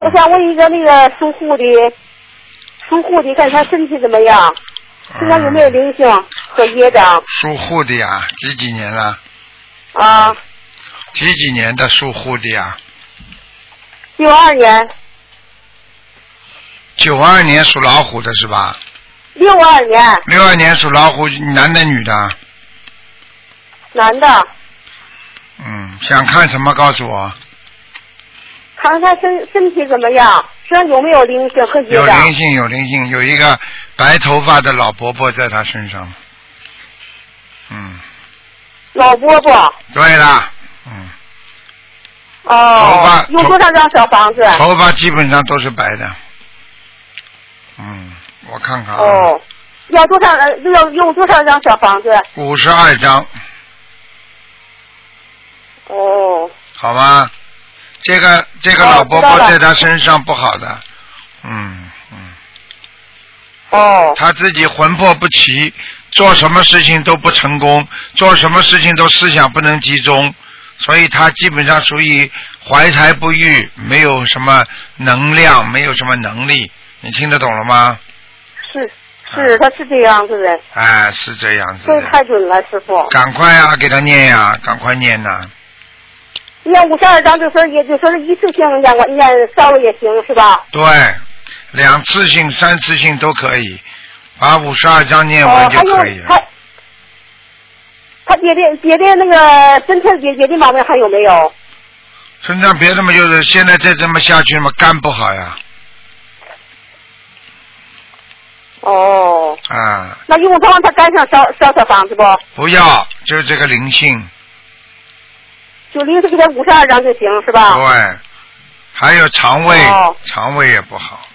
我想问一个那个属虎的，看他身体怎么样，身上有没有灵性和业障？ 属虎的呀，几年了？ 啊。 几年的属虎的呀 ？92年。 92年属老虎的是吧 ？62年。 62年属老虎，男的女的？ 男的。 想看什么告诉我？ 看看他身体怎么样，身上有没有灵性和业障？ 有灵性，有一个白头发的老伯伯在他身上。 老伯伯。 对了。 头发用多少张小房子？ 头发基本上都是白的。我看看要用多少张小房子 ？52张。好吗？这个老伯伯在他身上不好的。他自己魂魄不齐，做什么事情都不成功，做什么事情都思想不能集中，所以他基本上属于怀才不遇，没有什么能量，没有什么能力。你听得懂了吗？ 是，他是这样子的。 是这样子的。 这太准了，师傅。 赶快给他念呀，赶快念呐。 念52章也就说是一次性念烧了也行是吧？ 对，2次性、3次性都可以，把52章念完就可以了。 他别的那个身体别的毛病还有没有？ 身上别的嘛，就是现在再这么下去嘛，肝不好呀。 那用不着他肝上烧小房子不？ 不要，就是这个灵性。 就灵性给他52张就行是吧？ 对，还有肠胃也不好。